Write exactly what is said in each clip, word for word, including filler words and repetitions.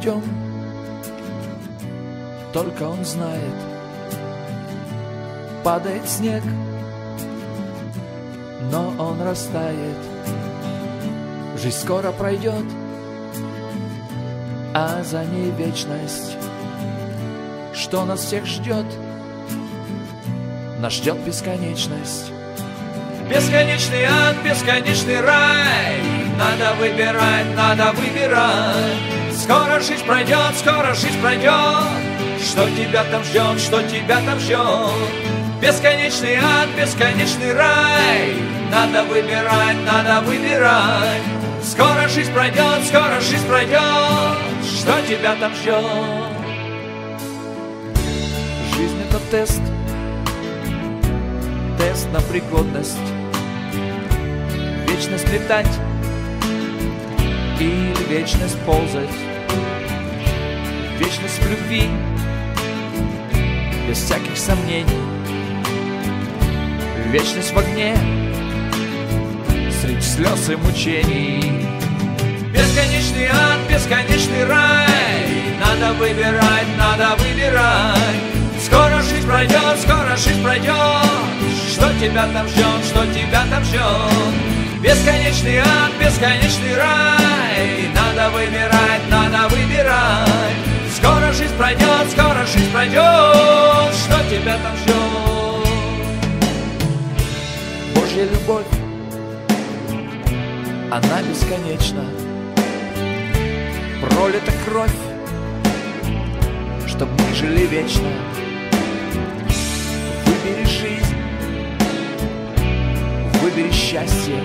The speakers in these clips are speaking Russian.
пойдем, только он знает. Падает снег, но он растает. Жизнь скоро пройдет, а за ней вечность. Что нас всех ждет? Нас ждет бесконечность. Бесконечный ад, бесконечный рай. Надо выбирать, надо выбирать. Скоро жизнь пройдет, скоро жизнь пройдет. Что тебя там ждет, что тебя там ждет? Бесконечный ад, бесконечный рай. Надо выбирать, надо выбирать. Скоро жизнь пройдет, скоро жизнь пройдет. Что тебя там ждет? Жизнь — это тест, тест на пригодность. Вечность летать или вечность ползать. Вечность в любви, без всяких сомнений. Вечность в огне, среди слез и мучений. Бесконечный ад, бесконечный рай. Надо выбирать, надо выбирать. Скоро жизнь пройдет, скоро жизнь пройдет. Что тебя там ждет, что тебя там ждет? Бесконечный ад, бесконечный рай. Надо выбирать, надо выбирать. Скоро жизнь пройдет, скоро жизнь пройдет. Что тебя там ждет? Божья любовь, она бесконечна. Пролита кровь, чтоб мы жили вечно. Выбери жизнь, выбери счастье.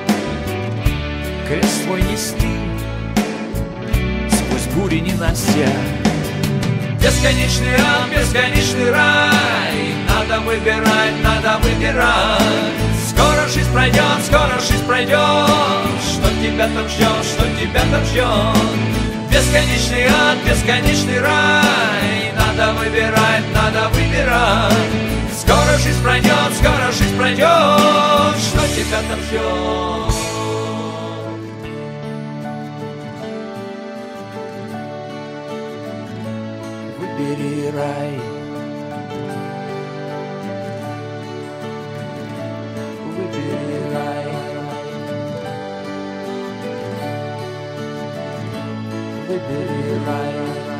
Крест свой нести сквозь бури ненастья. Бесконечный ад, бесконечный рай. Надо выбирать, надо выбирать. Скоро жизнь пройдет, скоро жизнь пройдет. Что тебя там ждет, что тебя там ждет? Бесконечный ад, бесконечный рай. Надо выбирать, надо выбирать. Скоро жизнь пройдет, скоро жизнь пройдет. Что тебя там ждет? Выбери рай. Выбери рай. Выбери рай.